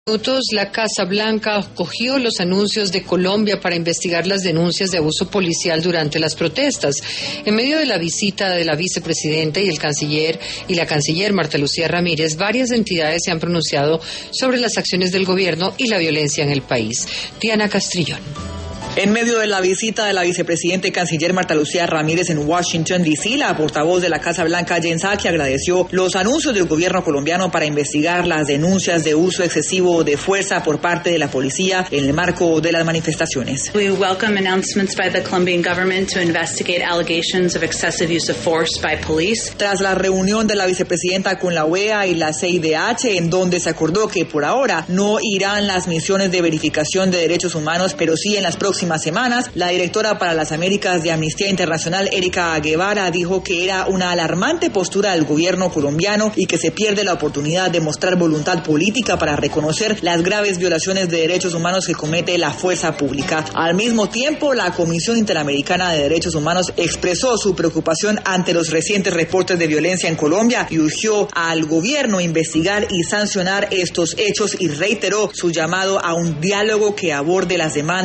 Minutos, la Casa Blanca acogió los anuncios de Colombia para investigar las denuncias de abuso policial durante las protestas. En medio de la visita de la vicepresidenta y la canciller Marta Lucía Ramírez, varias entidades se han pronunciado sobre las acciones del gobierno y la violencia en el país. Diana Castrillón. En medio de la visita de la vicepresidenta y canciller Marta Lucía Ramírez en Washington, D.C., la portavoz de la Casa Blanca, Jen Psaki, agradeció los anuncios del gobierno colombiano para investigar las denuncias de uso excesivo de fuerza por parte de la policía en el marco de las manifestaciones. We welcome announcements by the Colombian government to investigate allegations of excessive use of force by police. Tras la reunión de la vicepresidenta con la OEA y la CIDH, en donde se acordó que por ahora no irán las misiones de verificación de derechos humanos, pero sí en las próximas semanas, la directora para las Américas de Amnistía Internacional, Erika Guevara, dijo que era una alarmante postura del gobierno colombiano y que se pierde la oportunidad de mostrar voluntad política para reconocer las graves violaciones de derechos humanos que comete la fuerza pública. Al mismo tiempo, la Comisión Interamericana de Derechos Humanos expresó su preocupación ante los recientes reportes de violencia en Colombia y urgió al gobierno a investigar y sancionar estos hechos y reiteró su llamado a un diálogo que aborde las demandas